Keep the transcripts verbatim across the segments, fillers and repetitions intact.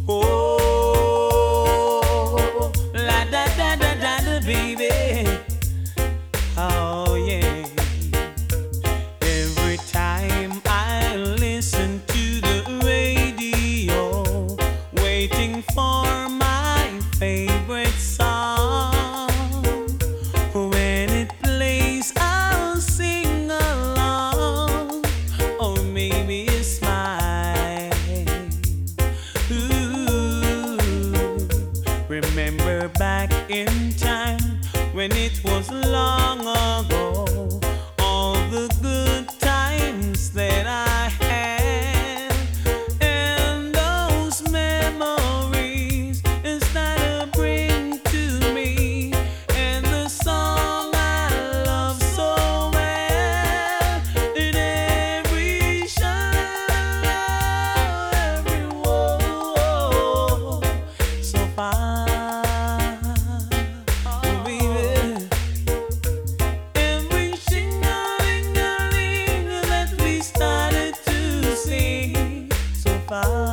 Oh, la da da da da da, baby. Oh yeah. Every time I listen to the radio, waiting for my favorite song. When it plays, I'll sing along, or maybe a smile. Ooh, remember back in time when it was long ago, all the good times that I had, and those memories start to bring to me, and the song I love so well, in every show, every whoa, so far, oh baby. Every sing-a-ling-a-ling that we started to sing so far.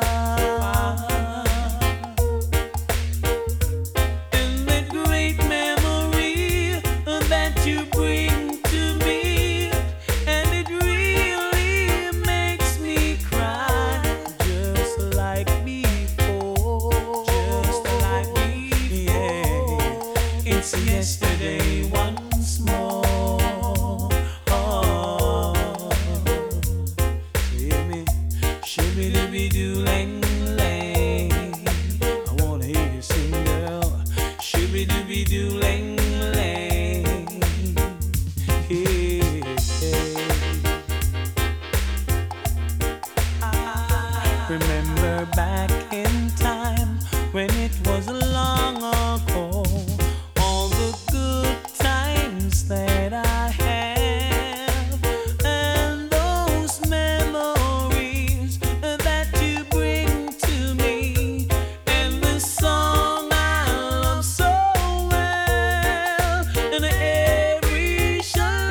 And that great memory that you bring to me, and it really makes me cry, just like before, just like before. Yeah, it's yesterday once more. Oh, hear me, shibby dibby doo lang lang. I wanna hear you sing, girl. Shibby dibby doo lang lang. Yeah. Remember back in time when it was long ago, all the good times that I have, and those memories that you bring to me, and the song I love so well, and every show,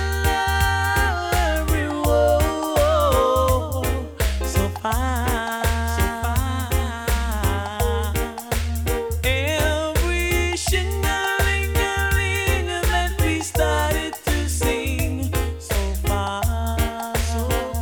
every whoa, so fine, so fine. Every shing-a-ling-a-ling that we started to sing so far, so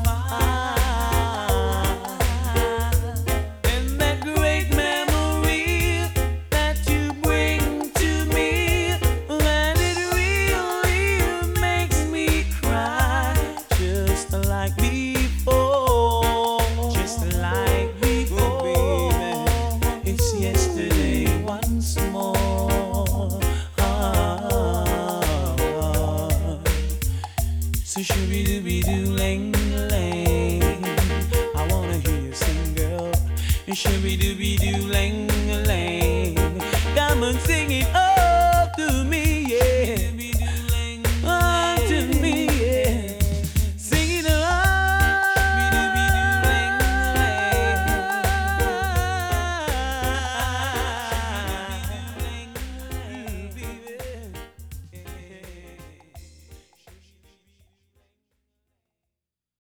far. And that great memory that you bring to me, and it really makes me cry, just like before, just like before, baby. It's yesterday once more. Ah, so shooby dooby doo lang lang. I wanna hear you sing, girl. Shooby dooby doo lang lang. Come on, sing it. Oh.